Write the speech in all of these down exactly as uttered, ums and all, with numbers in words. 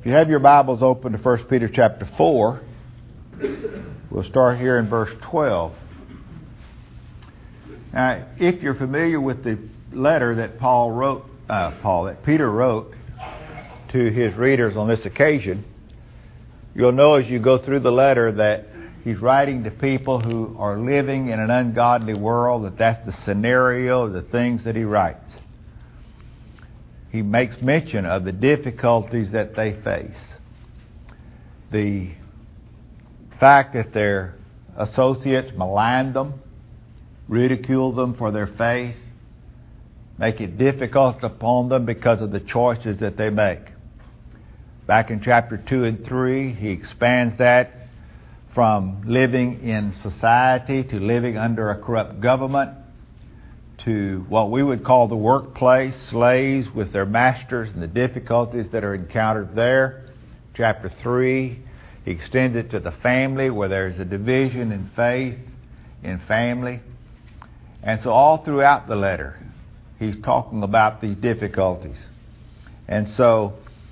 If you have your Bibles open to First Peter chapter four, we'll start here in verse twelve. Now, if you're familiar with the letter that Paul wrote, uh, Paul, that Peter wrote to his readers on this occasion, you'll know as you go through the letter that he's writing to people who are living in an ungodly world, that that's the scenario of the things that he writes. He makes mention of the difficulties that they face. The fact that their associates malign them, ridicule them for their faith, make it difficult upon them because of the choices that they make. Back in chapter two and three, he expands that from living in society to living under a corrupt government to what we would call the workplace, slaves with their masters and the difficulties that are encountered there. Chapter three, he extends it to the family where there's a division in faith, in family. And so all throughout the letter, he's talking about these difficulties. And so,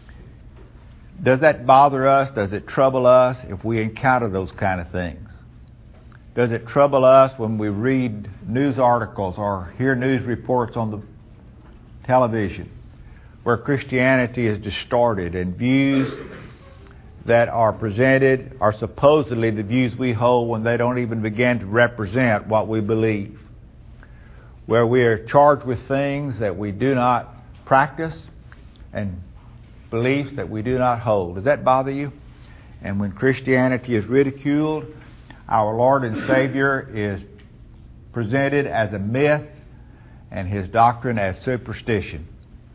does that bother us? Does it trouble us if we encounter those kind of things? Does it trouble us when we read news articles or hear news reports on the television where Christianity is distorted and views that are presented are supposedly the views we hold when they don't even begin to represent what we believe? Where we are charged with things that we do not practice and beliefs that we do not hold. Does that bother you? And when Christianity is ridiculed, our Lord and Savior is presented as a myth and His doctrine as superstition.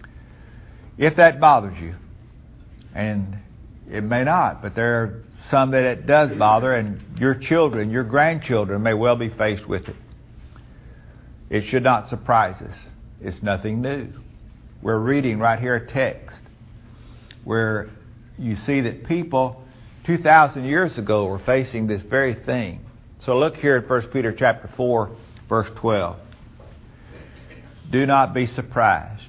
If that bothers you, and it may not, but there are some that it does bother, and your children, your grandchildren may well be faced with it. It should not surprise us. It's nothing new. We're reading right here a text where you see that people two thousand years ago were facing this very thing. So look here at First Peter chapter four, verse twelve. Do not be surprised.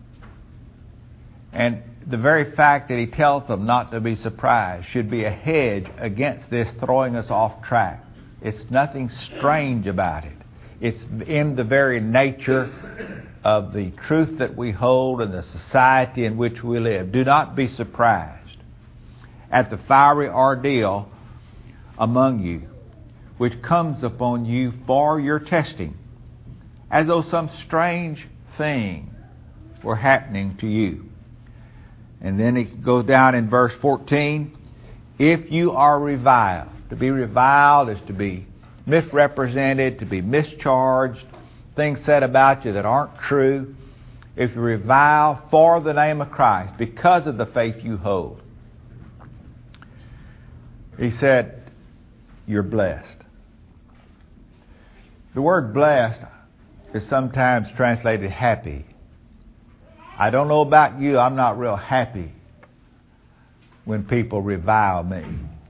And the very fact that he tells them not to be surprised should be a hedge against this throwing us off track. It's nothing strange about it. It's in the very nature of the truth that we hold and the society in which we live. Do not be surprised at the fiery ordeal among you, which comes upon you for your testing, as though some strange thing were happening to you. And then it goes down in verse fourteen, if you are reviled. To be reviled is to be misrepresented, to be mischarged, things said about you that aren't true. If you revile for the name of Christ, because of the faith you hold, he said, you're blessed. The word blessed is sometimes translated happy. I don't know about you, I'm not real happy when people revile me.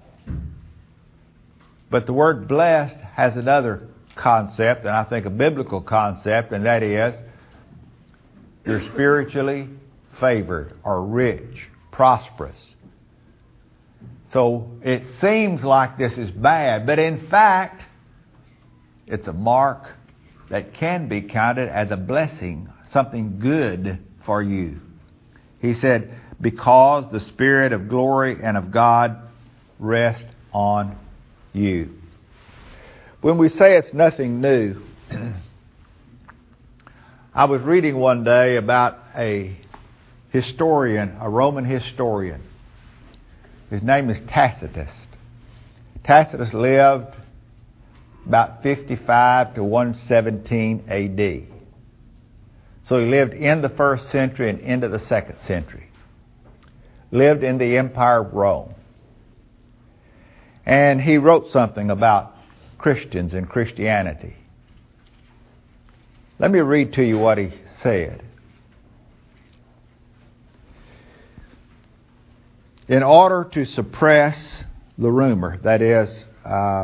But the word blessed has another concept, and I think a biblical concept, and that is you're spiritually favored or rich, prosperous. So it seems like this is bad, but in fact, it's a mark that can be counted as a blessing, something good for you. He said, because the Spirit of glory and of God rests on you. When we say it's nothing new, I was reading one day about a historian, a Roman historian. His name is Tacitus. Tacitus lived about fifty-five to one seventeen A D. So he lived in the first century and into the second century. Lived in the Empire of Rome. And he wrote something about Christians and Christianity. Let me read to you what he said. In order to suppress the rumor, that is, uh,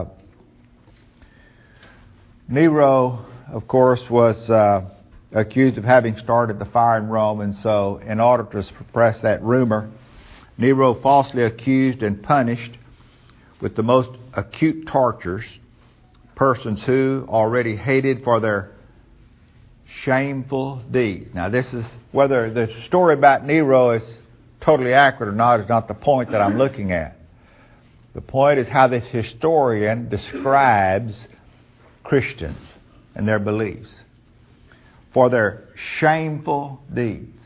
Nero, of course, was uh, accused of having started the fire in Rome, and so in order to suppress that rumor, Nero falsely accused and punished with the most acute tortures persons who already hated for their shameful deeds. Now this is, whether the story about Nero is totally accurate or not is not the point that I'm looking at. The point is how this historian describes Christians and their beliefs for their shameful deeds.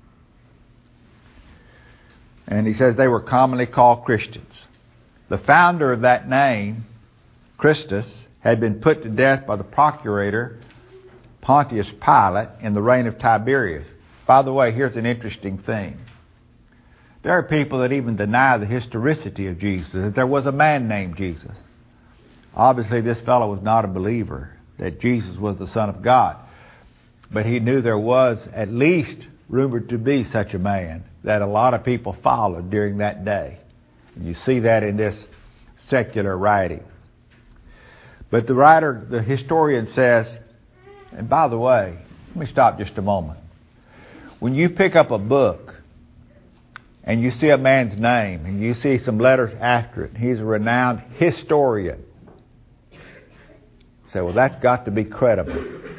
And he says they were commonly called Christians. The founder of that name, Christus, had been put to death by the procurator Pontius Pilate in the reign of Tiberius. By the way, here's an interesting thing. There are people that even deny the historicity of Jesus, that there was a man named Jesus. Obviously, this fellow was not a believer that Jesus was the Son of God. But he knew there was at least rumored to be such a man that a lot of people followed during that day. And you see that in this secular writing. But the writer, the historian says, and by the way, let me stop just a moment. When you pick up a book and you see a man's name and you see some letters after it, he's a renowned historian. You say, well, that's got to be credible.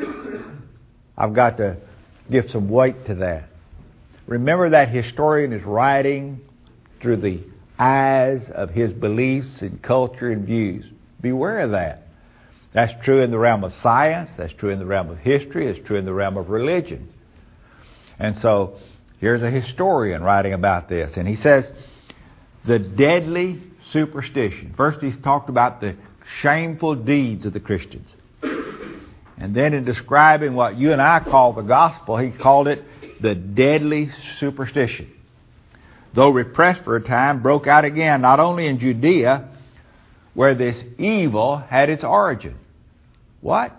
I've got to give some weight to that. Remember that historian is writing through the eyes of his beliefs and culture and views. Beware of that. That's true in the realm of science. That's true in the realm of history. It's true in the realm of religion. And so here's a historian writing about this. And he says, the deadly superstition. First he's talked about the shameful deeds of the Christians. And then in describing what you and I call the gospel, he called it the deadly superstition. Though repressed for a time, broke out again, not only in Judea, where this evil had its origin. What?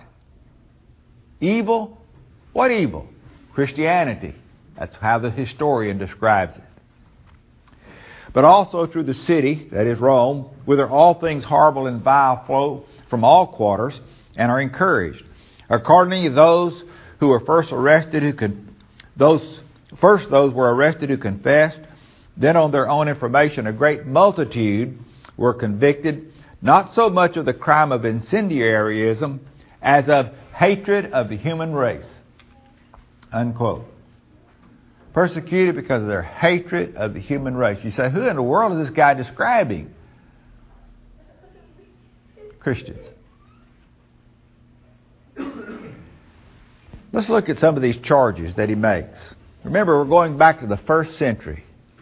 Evil? What evil? Christianity. That's how the historian describes it. But also through the city, that is Rome, whither all things horrible and vile flow from all quarters and are encouraged. Accordingly, those who were first arrested, who con- those first those were arrested who confessed, then on their own information, a great multitude were convicted, not so much of the crime of incendiarism as of hatred of the human race. Unquote. Persecuted because of their hatred of the human race. You say, who in the world is this guy describing? Christians. Let's look at some of these charges that he makes. Remember, we're going back to the first century.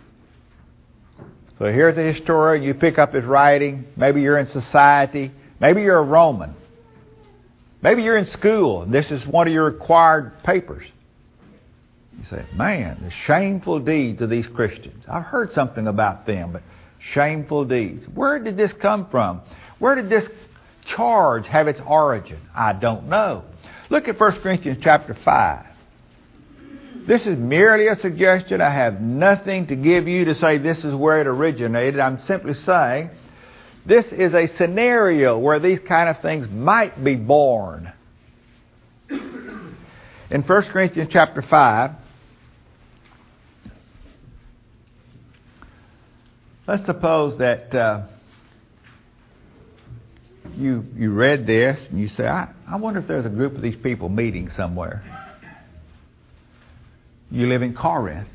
So here's a historian. You pick up his writing. Maybe you're in society. Maybe you're a Roman. Maybe you're in school, and this is one of your required papers. You say, man, the shameful deeds of these Christians. I've heard something about them, but shameful deeds. Where did this come from? Where did this charge have its origin? I don't know. Look at First Corinthians chapter five. This is merely a suggestion. I have nothing to give you to say this is where it originated. I'm simply saying this is a scenario where these kind of things might be born. In First Corinthians chapter five, let's suppose that uh, you you read this and you say, I, I wonder if there's a group of these people meeting somewhere. You live in Corinth.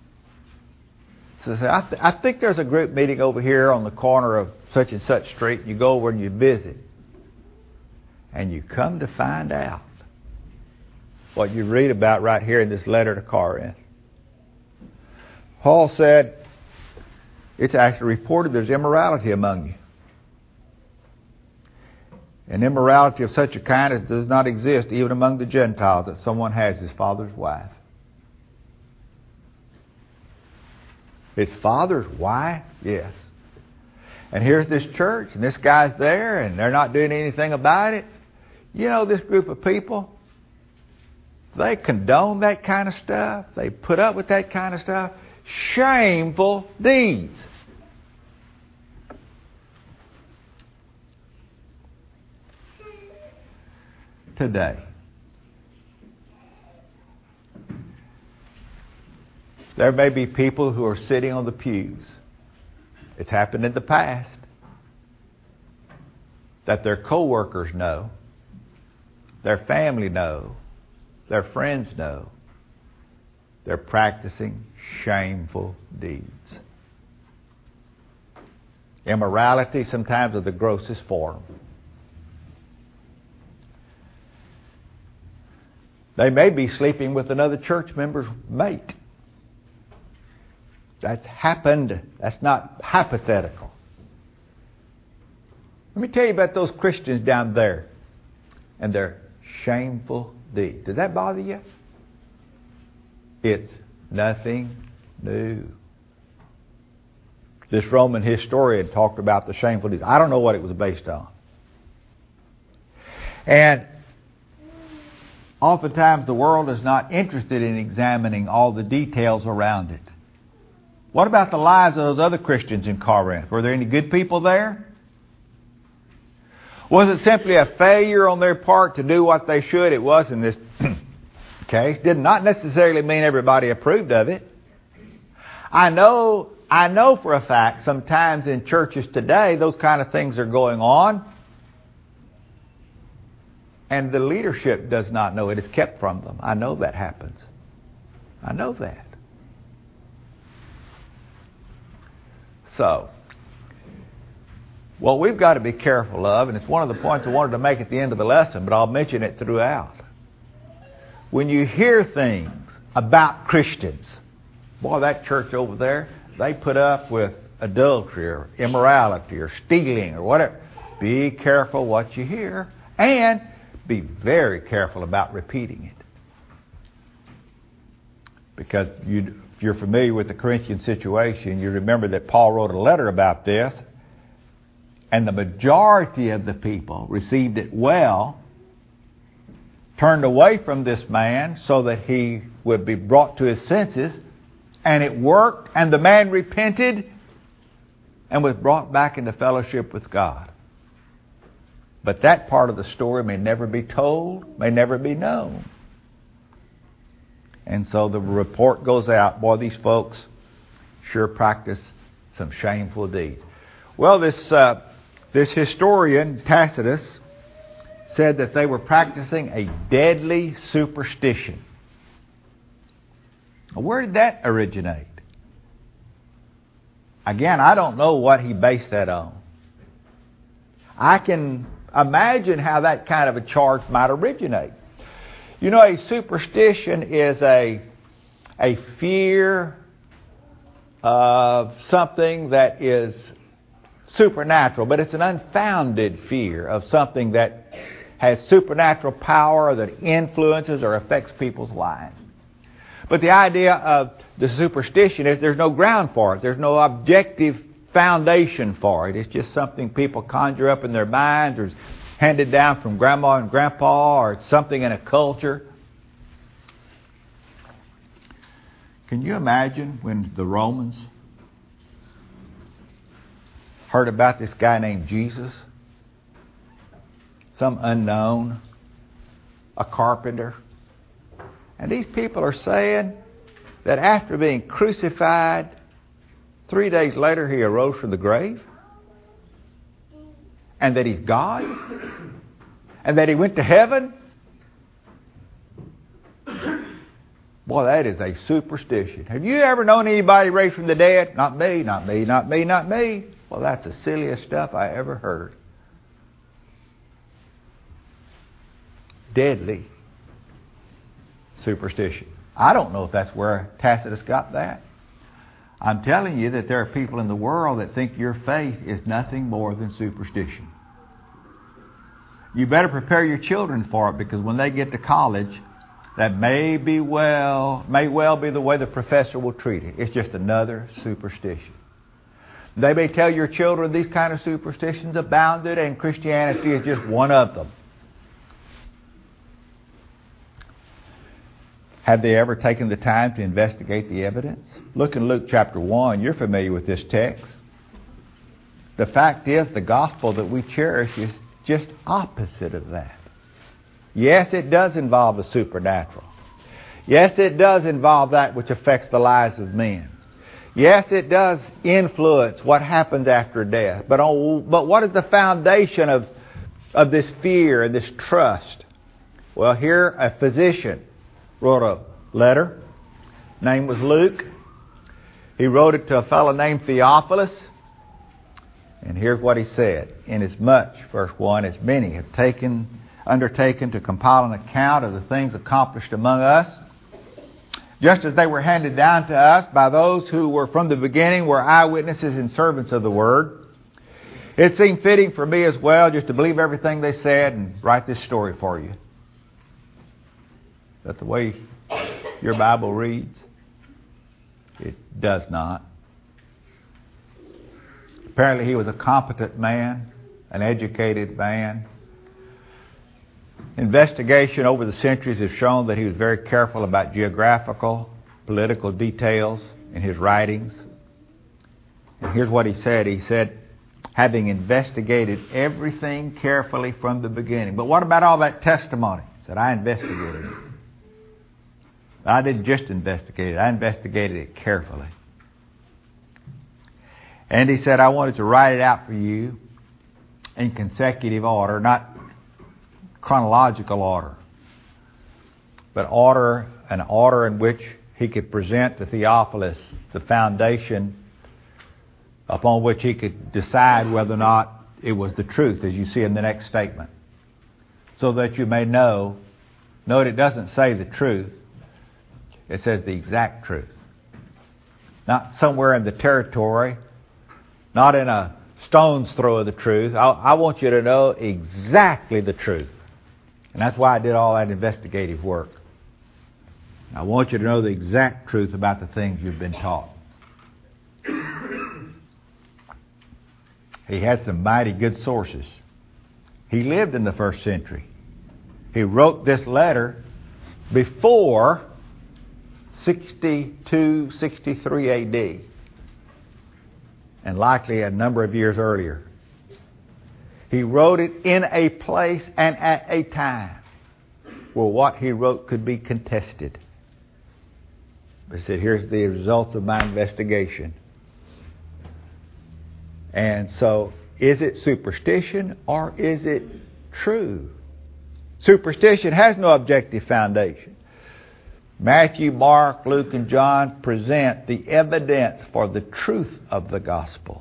So say, I, th- I think there's a group meeting over here on the corner of such and such street. You go over and you visit. And you come to find out what you read about right here in this letter to Corinth. Paul said, it's actually reported there's immorality among you. An immorality of such a kind as does not exist even among the Gentiles, that someone has his father's wife. His father's wife? Yes. And here's this church, and this guy's there, and they're not doing anything about it. You know, this group of people, they condone that kind of stuff. They put up with that kind of stuff. Shameful deeds. Today. There may be people who are sitting on the pews. It's happened in the past. That their co-workers know, their family know, their friends know. They're practicing shameful deeds. Immorality, sometimes of the grossest form. They may be sleeping with another church member's mate. That's happened. That's not hypothetical. Let me tell you about those Christians down there and their shameful deeds. Does that bother you? It's nothing new. This Roman historian talked about the shameful deeds. I don't know what it was based on. And oftentimes the world is not interested in examining all the details around it. What about the lives of those other Christians in Corinth? Were there any good people there? Was it simply a failure on their part to do what they should? It was in this case. Did not necessarily mean everybody approved of it. I know, I know for a fact sometimes in churches today those kind of things are going on. And the leadership does not know it. It's kept from them. I know that happens. I know that. So, what we've got to be careful of, and it's one of the points I wanted to make at the end of the lesson, but I'll mention it throughout. When you hear things about Christians, boy, that church over there, they put up with adultery or immorality or stealing or whatever. Be careful what you hear, and be very careful about repeating it. Because you, if you're familiar with the Corinthian situation, you remember that Paul wrote a letter about this, and the majority of the people received it well, turned away from this man so that he would be brought to his senses, and it worked, and the man repented and was brought back into fellowship with God. But that part of the story may never be told, may never be known. And so the report goes out, boy, these folks sure practice some shameful deeds. Well, this uh, this historian, Tacitus, said that they were practicing a deadly superstition. Where did that originate? Again, I don't know what he based that on. I can imagine how that kind of a charge might originate. You know, a superstition is a, a fear of something that is supernatural, but it's an unfounded fear of something that has supernatural power that influences or affects people's lives. But the idea of the superstition is there's no ground for it. There's no objective foundation for it. It's just something people conjure up in their minds, or is handed down from grandma and grandpa, or it's something in a culture. Can you imagine when the Romans heard about this guy named Jesus? Some unknown, a carpenter. And these people are saying that after being crucified, three days later he arose from the grave, and that he's God, and that he went to heaven. Boy, that is a superstition. Have you ever known anybody raised from the dead? Not me, not me, not me, not me. Well, that's the silliest stuff I ever heard. Deadly superstition. I don't know if that's where Tacitus got that. I'm telling you that there are people in the world that think your faith is nothing more than superstition. You better prepare your children for it, because when they get to college, that may be well, may well be the way the professor will treat it. It's just another superstition. They may tell your children these kind of superstitions abounded, and Christianity is just one of them. Have they ever taken the time to investigate the evidence? Look in Luke chapter one. You're familiar with this text. The fact is, the gospel that we cherish is just opposite of that. Yes, it does involve the supernatural. Yes, it does involve that which affects the lives of men. Yes, it does influence what happens after death. But on, but what is the foundation of, of this fear and this trust? Well, here a physician wrote a letter. Name was Luke. He wrote it to a fellow named Theophilus. And here's what he said. Inasmuch, verse one, as many have taken, undertaken to compile an account of the things accomplished among us, just as they were handed down to us by those who were from the beginning, were eyewitnesses and servants of the word, it seemed fitting for me as well just to believe everything they said and write this story for you. Is that the way your Bible reads? It does not. Apparently he was a competent man, an educated man. Investigation over the centuries has shown that he was very careful about geographical, political details in his writings. And here's what he said. He said, having investigated everything carefully from the beginning. But what about all that testimony? He said, I investigated it. I didn't just investigate it. I investigated it carefully. And he said, I wanted to write it out for you in consecutive order, not chronological order, but order, an order in which he could present to Theophilus the foundation upon which he could decide whether or not it was the truth, as you see in the next statement. So that you may know, note it doesn't say the truth, it says the exact truth. Not somewhere in the territory, not in a stone's throw of the truth. I, I want you to know exactly the truth. And that's why I did all that investigative work. I want you to know the exact truth about the things you've been taught. He had some mighty good sources. He lived in the first century. He wrote this letter before sixty-two, sixty-three A D, and likely a number of years earlier. He wrote it in a place and at a time where what he wrote could be contested. He said, here's the results of my investigation. And so, is it superstition or is it true? Superstition has no objective foundation. Matthew, Mark, Luke, and John present the evidence for the truth of the gospel.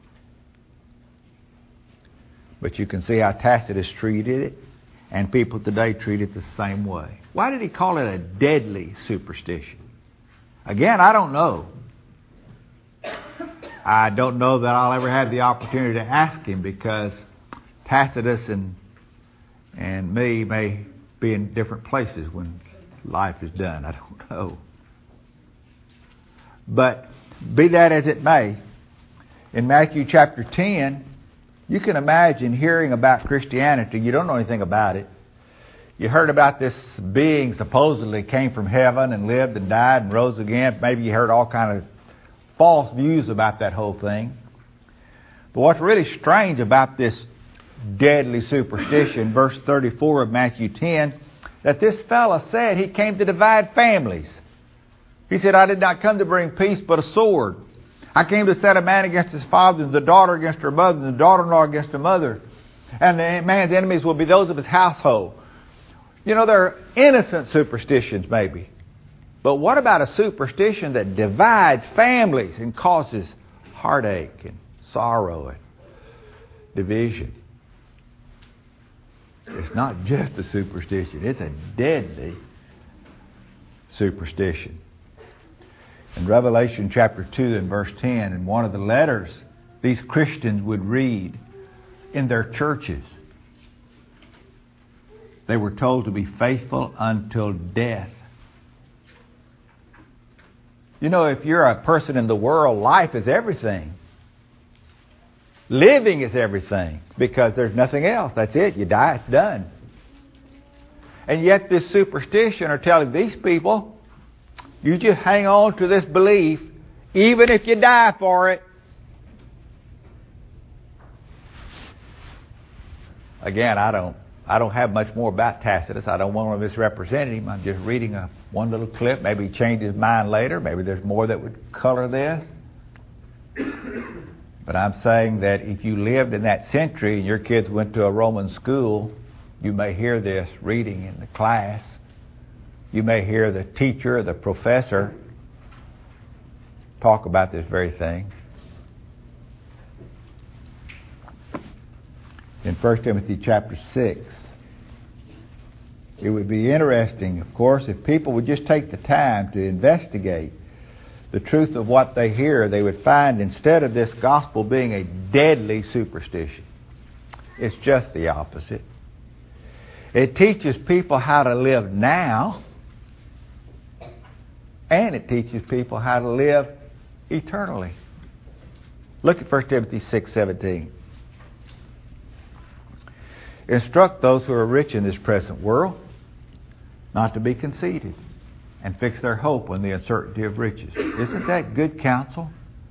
But you can see how Tacitus treated it, and people today treat it the same way. Why did he call it a deadly superstition? Again, I don't know. I don't know that I'll ever have the opportunity to ask him, because Tacitus and and me may be in different places when life is done. I don't know. But be that as it may, in Matthew chapter ten, you can imagine hearing about Christianity. You don't know anything about it. You heard about this being supposedly came from heaven and lived and died and rose again. Maybe you heard all kind of false views about that whole thing. But what's really strange about this deadly superstition, verse thirty-four of Matthew ten, that this fellow said he came to divide families. He said, I did not come to bring peace but a sword. I came to set a man against his father, and the daughter against her mother, and the daughter-in-law against her mother. And the man's enemies will be those of his household. You know, there are innocent superstitions maybe. But what about a superstition that divides families and causes heartache and sorrow and division? It's not just a superstition. It's a deadly superstition. In Revelation chapter two and verse ten, in one of the letters these Christians would read in their churches, they were told to be faithful until death. You know, if you're a person in the world, life is everything. Living is everything, because there's nothing else. That's it. You die, it's done. And yet this superstition are telling these people, you just hang on to this belief, even if you die for it. Again, I don't I don't have much more about Tacitus. I don't want to misrepresent him. I'm just reading a one little clip. Maybe he changed his mind later. Maybe there's more that would color this. But I'm saying that if you lived in that century and your kids went to a Roman school, you may hear this reading in the class. You may hear the teacher, the professor, talk about this very thing. In First Timothy chapter six, it would be interesting, of course, if people would just take the time to investigate the truth of what they hear. They would find, instead of this gospel being a deadly superstition, it's just the opposite. It teaches people how to live now, and it teaches people how to live eternally. Look at First Timothy six seventeen. Instruct those who are rich in this present world not to be conceited and fix their hope on the uncertainty of riches. Isn't that good counsel?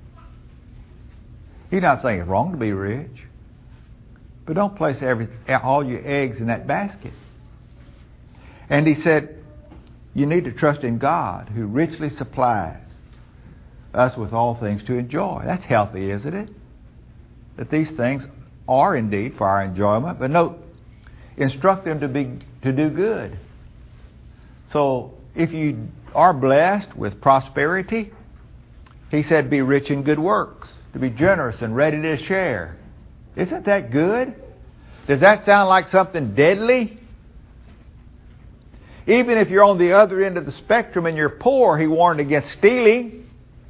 He's not saying it's wrong to be rich, but don't place every, all your eggs in that basket. And he said, you need to trust in God, who richly supplies us with all things to enjoy. That's healthy, isn't it? That these things are indeed for our enjoyment. But note, instruct them to be to do good. So if you are blessed with prosperity, he said, be rich in good works, to be generous and ready to share. Isn't that good? Does that sound like something deadly? Even if you're on the other end of the spectrum and you're poor, he warned against stealing.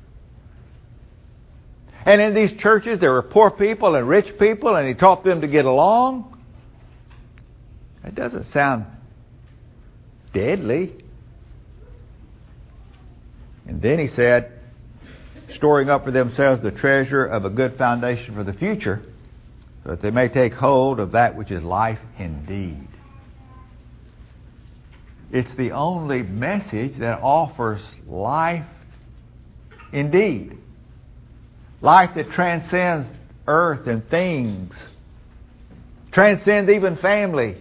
And in these churches there were poor people and rich people, and he taught them to get along. It doesn't sound deadly. And then he said, storing up for themselves the treasure of a good foundation for the future, so that they may take hold of that which is life indeed. It's the only message that offers life indeed. Life that transcends earth and things, transcends even family,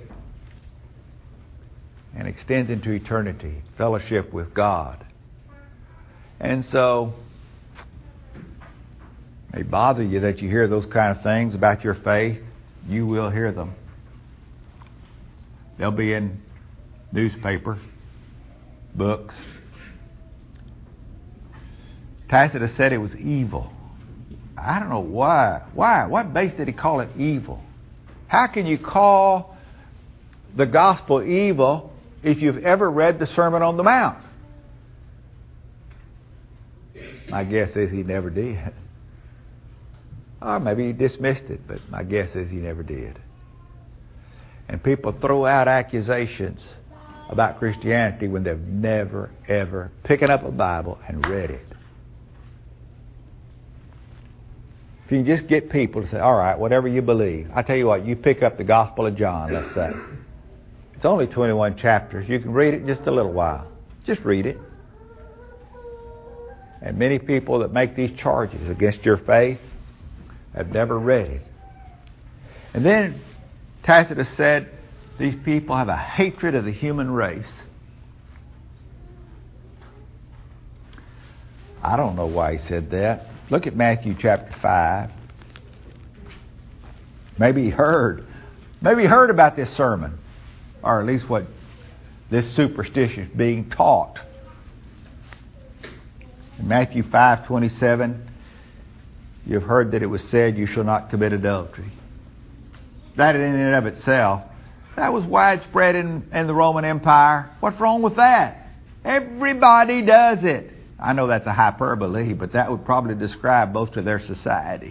and extends into eternity, fellowship with God. And so, it may bother you that you hear those kind of things about your faith. You will hear them. They'll be in newspaper, books. Tacitus said it was evil. I don't know why. Why? What base did he call it evil? How can you call the gospel evil if you've ever read the Sermon on the Mount? My guess is he never did. Or maybe he dismissed it, but my guess is he never did. And people throw out accusations about Christianity when they've never, ever picked up a Bible and read it. If you can just get people to say, all right, whatever you believe. I tell you what, you pick up the Gospel of John, let's say. It's only twenty-one chapters. You can read it in just a little while. Just read it. And many people that make these charges against your faith have never read it. And then Tacitus said, these people have a hatred of the human race. I don't know why he said that. Look at Matthew chapter five. Maybe he heard. Maybe he heard about this sermon. Or at least what this superstition is being taught. In Matthew five twenty-seven, you've heard that it was said, you shall not commit adultery. That in and of itself, that was widespread in, in the Roman Empire. What's wrong with that? Everybody does it. I know that's a hyperbole, but that would probably describe most of their society.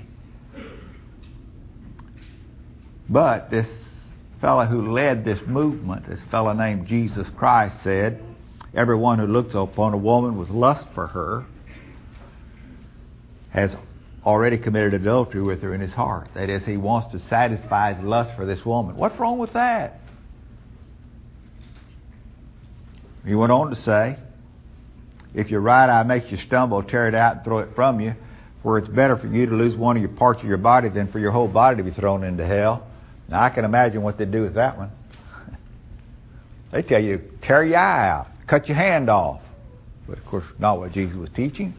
But this fellow who led this movement, this fellow named Jesus Christ, said, everyone who looks upon a woman with lust for her has already committed adultery with her in his heart. That is, he wants to satisfy his lust for this woman. What's wrong with that? He went on to say, if your right eye makes you stumble, tear it out and throw it from you, for it's better for you to lose one of your parts of your body than for your whole body to be thrown into hell. Now I can imagine what they do with that one. They tell you, tear your eye out. cut your hand off. But of course, not what Jesus was teaching.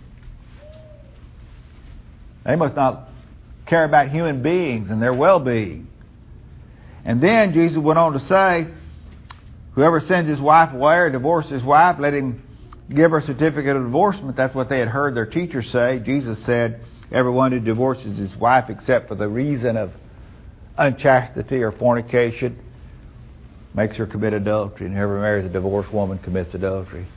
They must not care about human beings and their well-being. And then Jesus went on to say, whoever sends his wife away or divorces his wife, let him give her a certificate of divorcement. That's what they had heard their teacher say. Jesus said, everyone who divorces his wife except for the reason of unchastity or fornication makes her commit adultery, and whoever marries a divorced woman commits adultery.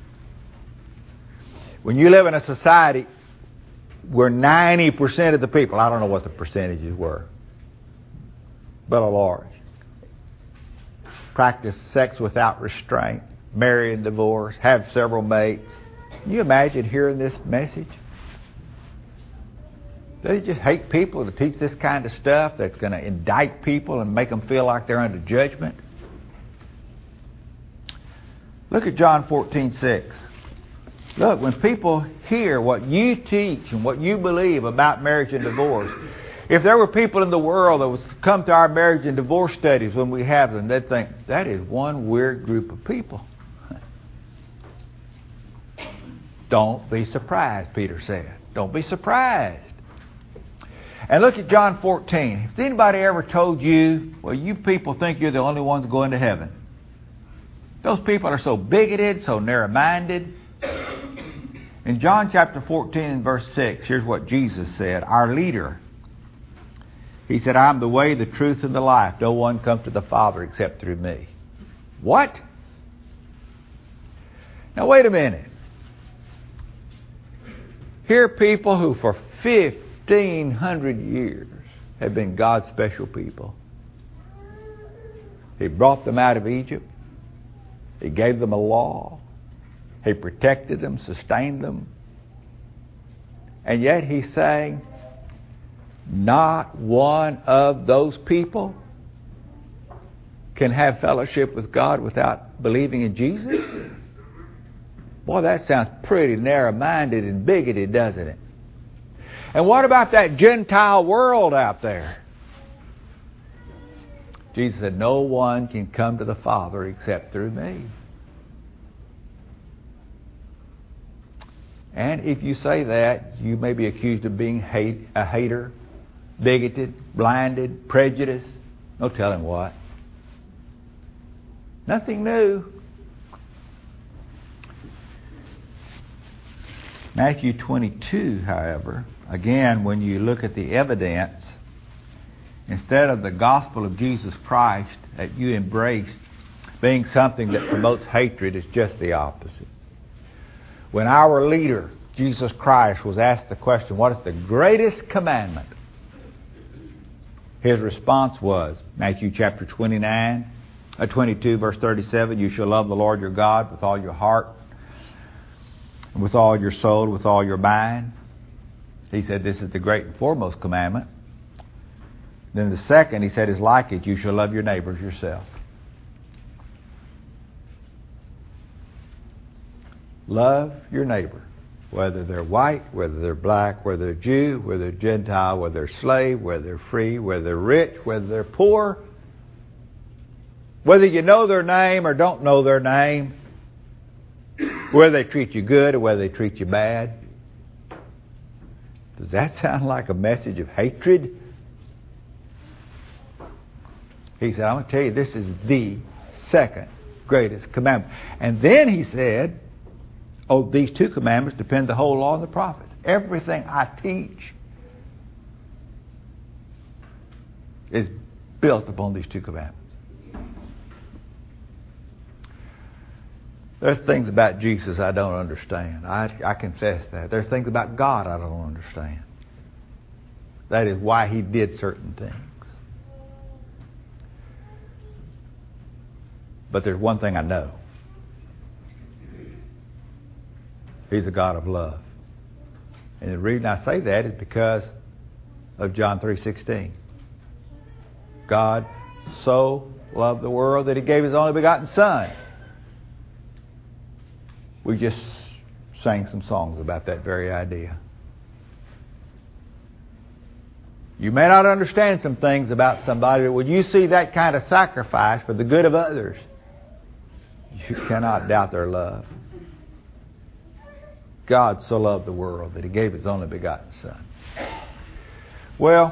When you live in a society where ninety percent of the people, I don't know what the percentages were, but a large, practice sex without restraint, marry and divorce, have several mates. Can you imagine hearing this message? They just hate people to teach this kind of stuff that's going to indict people and make them feel like they're under judgment. Look at John fourteen six. Look, when people hear what you teach and what you believe about marriage and divorce, if there were people in the world that would come to our marriage and divorce studies when we have them, they'd think, that is one weird group of people. Don't be surprised, Peter said. Don't be surprised. And look at John fourteen. Has anybody ever told you, well, you people think you're the only ones going to heaven? Those people are so bigoted, so narrow-minded. In John chapter fourteen and verse six, here's what Jesus said, our leader. He said, I'm the way, the truth, and the life. No one comes to the Father except through me. What? Now wait a minute. Here are people who for fifteen hundred years have been God's special people. He brought them out of Egypt. He gave them a law. He protected them, sustained them. And yet he's saying, not one of those people can have fellowship with God without believing in Jesus? Boy, that sounds pretty narrow-minded and bigoted, doesn't it? And what about that Gentile world out there? Jesus said, no one can come to the Father except through me. And if you say that, you may be accused of being hate, a hater, bigoted, blinded, prejudiced. No telling what. Nothing new. Matthew twenty-two, however, again, when you look at the evidence, instead of the gospel of Jesus Christ that you embrace being something that promotes hatred, it's just the opposite. When our leader, Jesus Christ, was asked the question, what is the greatest commandment? His response was, Matthew chapter twenty-nine, uh, twenty-two, verse thirty-seven, you shall love the Lord your God with all your heart, and with all your soul, with all your mind. He said, this is the great and foremost commandment. Then the second, he said, is like it, you shall love your neighbors yourself. Love your neighbor, whether they're white, whether they're black, whether they're Jew, whether they're Gentile, whether they're slave, whether they're free, whether they're rich, whether they're poor, whether you know their name or don't know their name, whether they treat you good or whether they treat you bad. Does that sound like a message of hatred? He said, I'm going to tell you, this is the second greatest commandment. And then he said, oh, these two commandments depend the whole law and the prophets. Everything I teach is built upon these two commandments. There's things about Jesus I don't understand. I, I confess that. There's things about God I don't understand. That is why He did certain things. But there's one thing I know. He's a God of love. And the reason I say that is because of John three sixteen. God so loved the world that He gave His only begotten Son. We just sang some songs about that very idea. You may not understand some things about somebody, but when you see that kind of sacrifice for the good of others, You cannot doubt their love. God so loved the world that He gave His only begotten Son. Well,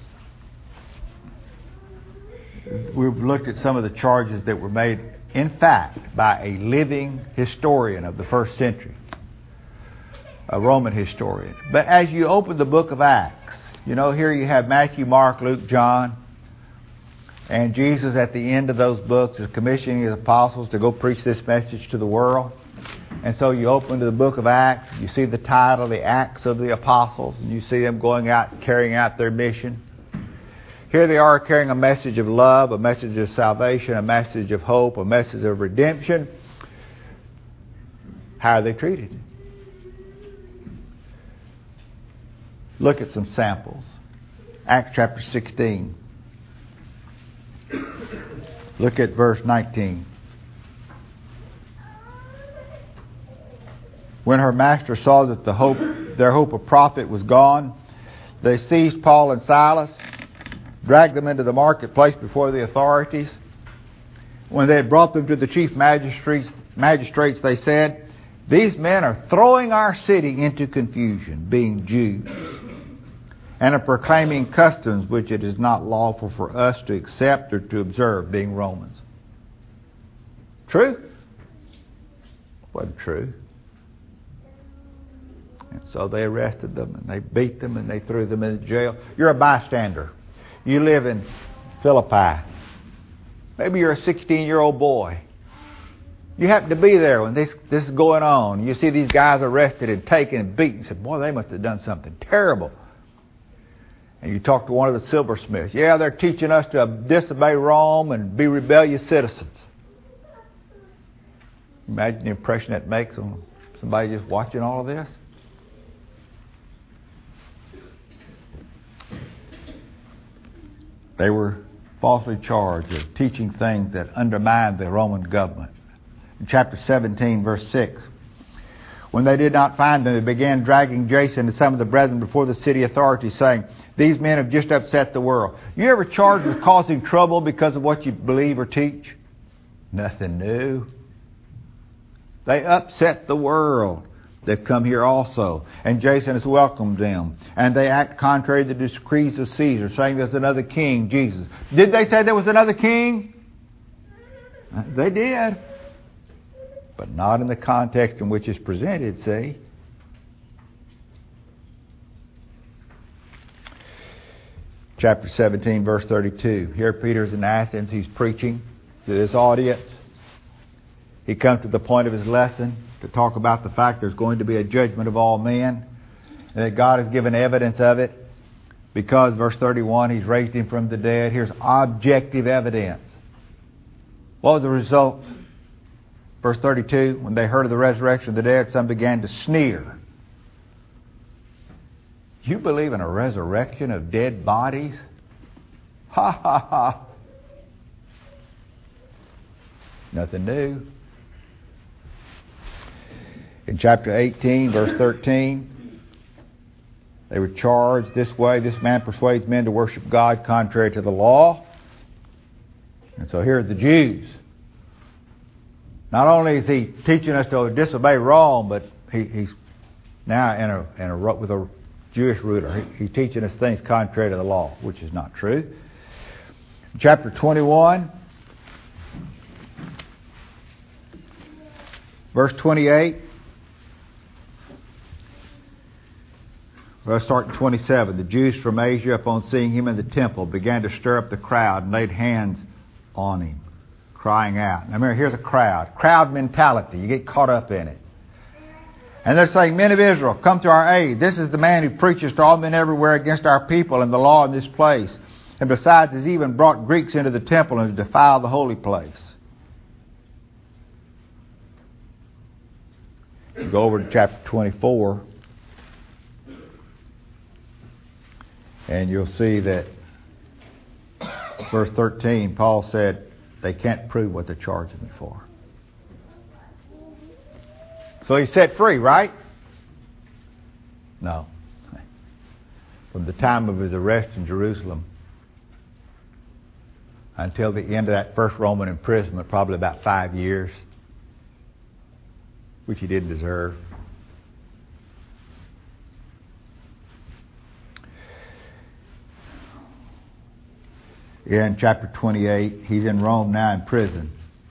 we've looked at some of the charges that were made, in fact, by a living historian of the first century, a Roman historian. But as you open the book of Acts, you know, here you have Matthew, Mark, Luke, John, and Jesus at the end of those books is commissioning His apostles to go preach this message to the world. And so you open to the book of Acts, you see the title, the Acts of the Apostles, and you see them going out and carrying out their mission. Here they are carrying a message of love, a message of salvation, a message of hope, a message of redemption. How are they treated? Look at some samples. Acts chapter sixteen. Look at verse nineteen. When her master saw that the hope, their hope of profit was gone, they seized Paul and Silas, dragged them into the marketplace before the authorities. When they had brought them to the chief magistrates, magistrates, they said, "These men are throwing our city into confusion, being Jews, and are proclaiming customs which it is not lawful for us to accept or to observe, being Romans." True? Wasn't true. And so they arrested them, and they beat them, and they threw them into jail. You're a bystander. You live in Philippi. Maybe you're a sixteen-year-old boy. You happen to be there when this, this is going on. You see these guys arrested and taken and beaten. You said, boy, they must have done something terrible. And you talk to one of the silversmiths. Yeah, they're teaching us to disobey Rome and be rebellious citizens. Imagine the impression that makes on somebody just watching all of this. They were falsely charged of teaching things that undermined the Roman government. In chapter seventeen, verse six, when they did not find them, they began dragging Jason and some of the brethren before the city authorities, saying, "These men have just upset the world." You ever charged with causing trouble because of what you believe or teach? Nothing new. They upset the world. They've come here also. And Jason has welcomed them. And they act contrary to the decrees of Caesar, saying there's another king, Jesus. Did they say there was another king? They did. But not in the context in which it's presented, see? Chapter seventeen, verse thirty-two. Here Peter's in Athens. He's preaching to this audience. He comes to the point of his lesson to talk about the fact there's going to be a judgment of all men, and that God has given evidence of it because, verse thirty-one, He's raised Him from the dead. Here's objective evidence. What was the result? Verse thirty-two, when they heard of the resurrection of the dead, some began to sneer. You believe in a resurrection of dead bodies? Ha ha ha. Nothing new. In chapter eighteen, verse thirteen, they were charged this way. This man persuades men to worship God contrary to the law. And so here are the Jews. Not only is he teaching us to disobey Rome, but he, he's now in a, in a with a Jewish ruler. He, he's teaching us things contrary to the law, which is not true. Chapter twenty-one, verse twenty-eight. Well, let's start in twenty-seven. The Jews from Asia, upon seeing him in the temple, began to stir up the crowd and laid hands on him, crying out. Now remember, here's a crowd. Crowd mentality. You get caught up in it. And they're saying, "Men of Israel, come to our aid. This is the man who preaches to all men everywhere against our people and the law in this place. And besides, has even brought Greeks into the temple and has defiled the holy place." You go over to chapter twenty-four. And you'll see that verse thirteen, Paul said, they can't prove what they're charging me for. So he's set free, right? No. From the time of his arrest in Jerusalem until the end of that first Roman imprisonment, probably about five years, which he didn't deserve. In chapter twenty-eight, he's in Rome now in prison.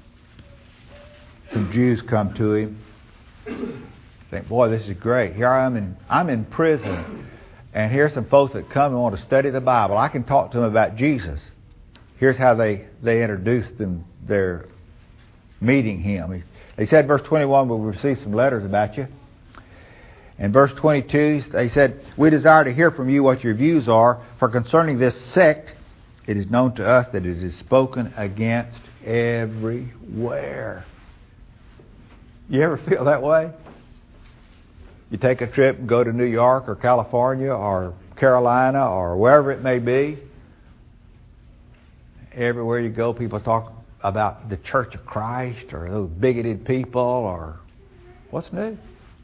Some Jews come to him. Think, boy, this is great. Here I am in I'm in prison, and here's some folks that come and want to study the Bible. I can talk to them about Jesus. Here's how they they introduced them their meeting him. They said, verse twenty-one, we'll receive some letters about you. In verse twenty-two, they said, we desire to hear from you what your views are, for concerning this sect, it is known to us that it is spoken against everywhere. You ever feel that way? You take a trip and go to New York or California or Carolina or wherever it may be. Everywhere you go, people talk about the Church of Christ or those bigoted people or what's new?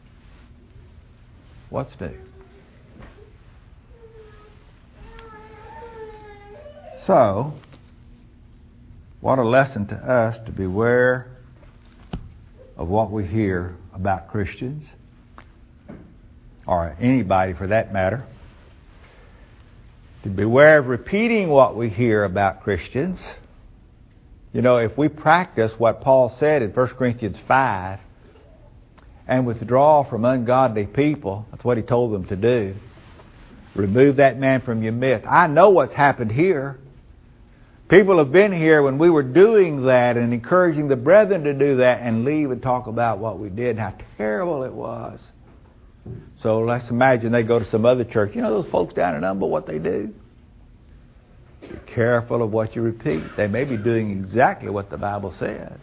What's new? So, what a lesson to us to beware of what we hear about Christians, or anybody for that matter. To beware of repeating what we hear about Christians. You know, if we practice what Paul said in First Corinthians five and withdraw from ungodly people, that's what he told them to do. Remove that man from your midst. I know what's happened here. People have been here when we were doing that and encouraging the brethren to do that and leave and talk about what we did and how terrible it was. So let's imagine they go to some other church. You know those folks down in Humble, what they do? Be careful of what you repeat. They may be doing exactly what the Bible says.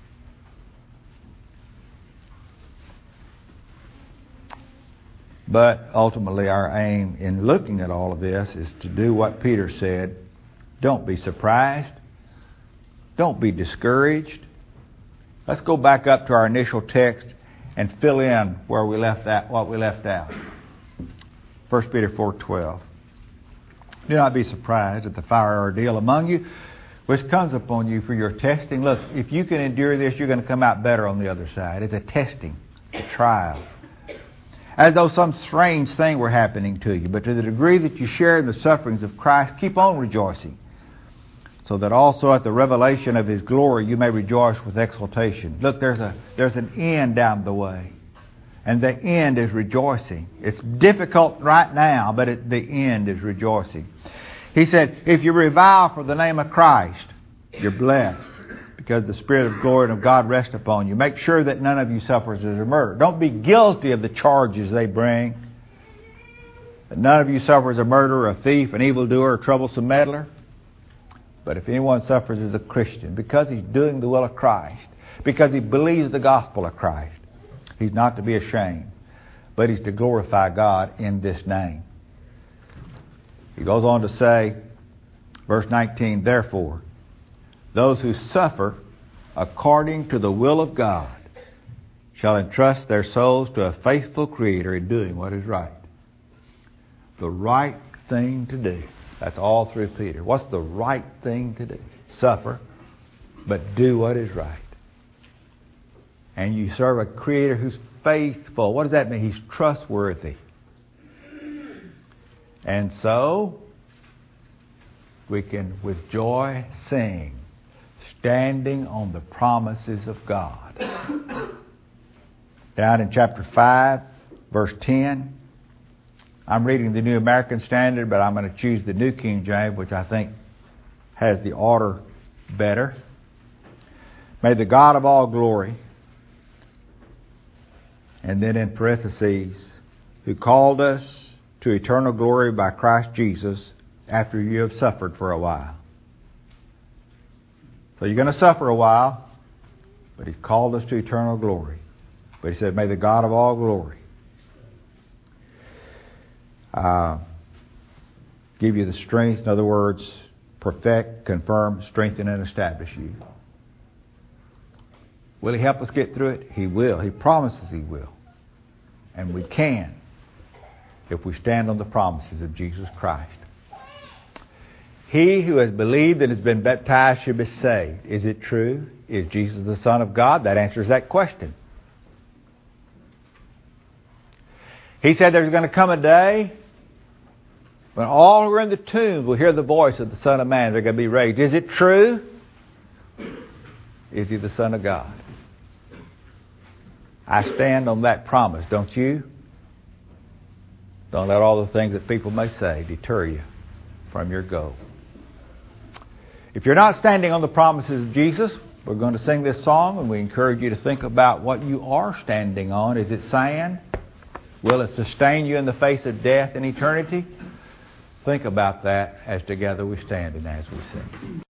But ultimately our aim in looking at all of this is to do what Peter said. Don't be surprised. Don't be discouraged. Let's go back up to our initial text and fill in where we left out, what we left out. First Peter four twelve. Do not be surprised at the fire ordeal among you, which comes upon you for your testing. Look, if you can endure this, you're going to come out better on the other side. It's a testing, a trial. As though some strange thing were happening to you. But to the degree that you share in the sufferings of Christ, keep on rejoicing, so that also at the revelation of His glory you may rejoice with exultation. Look, there's a there's an end down the way. And the end is rejoicing. It's difficult right now, but it, the end is rejoicing. He said, if you revile for the name of Christ, you're blessed, because the Spirit of glory and of God rests upon you. Make sure that none of you suffers as a murderer. Don't be guilty of the charges they bring. That none of you suffers a murderer, a thief, an evildoer, a troublesome meddler. But if anyone suffers as a Christian, because he's doing the will of Christ, because he believes the gospel of Christ, he's not to be ashamed, but he's to glorify God in this name. He goes on to say, verse nineteen, therefore, those who suffer according to the will of God shall entrust their souls to a faithful Creator in doing what is right. The right thing to do. That's all through Peter. What's the right thing to do? Suffer, but do what is right. And you serve a Creator who's faithful. What does that mean? He's trustworthy. And so, we can with joy sing, standing on the promises of God. Down in chapter five, verse ten, I'm reading the New American Standard, but I'm going to choose the New King James, which I think has the order better. May the God of all glory, and then in parentheses, who called us to eternal glory by Christ Jesus, after you have suffered for a while. So you're going to suffer a while, but He's called us to eternal glory. But He said, may the God of all glory uh, give you the strength, in other words, perfect, confirm, strengthen, and establish you. Will He help us get through it? He will. He promises He will. And we can if we stand on the promises of Jesus Christ. He who has believed and has been baptized should be saved. Is it true? Is Jesus the Son of God? That answers that question. He said there's going to come a day when all who are in the tombs will hear the voice of the Son of Man. They're going to be raised. Is it true? Is He the Son of God? I stand on that promise, don't you? Don't let all the things that people may say deter you from your goal. If you're not standing on the promises of Jesus, we're going to sing this song, and we encourage you to think about what you are standing on. Is it sand? Will it sustain you in the face of death and eternity? Think about that as together we stand and as we sing.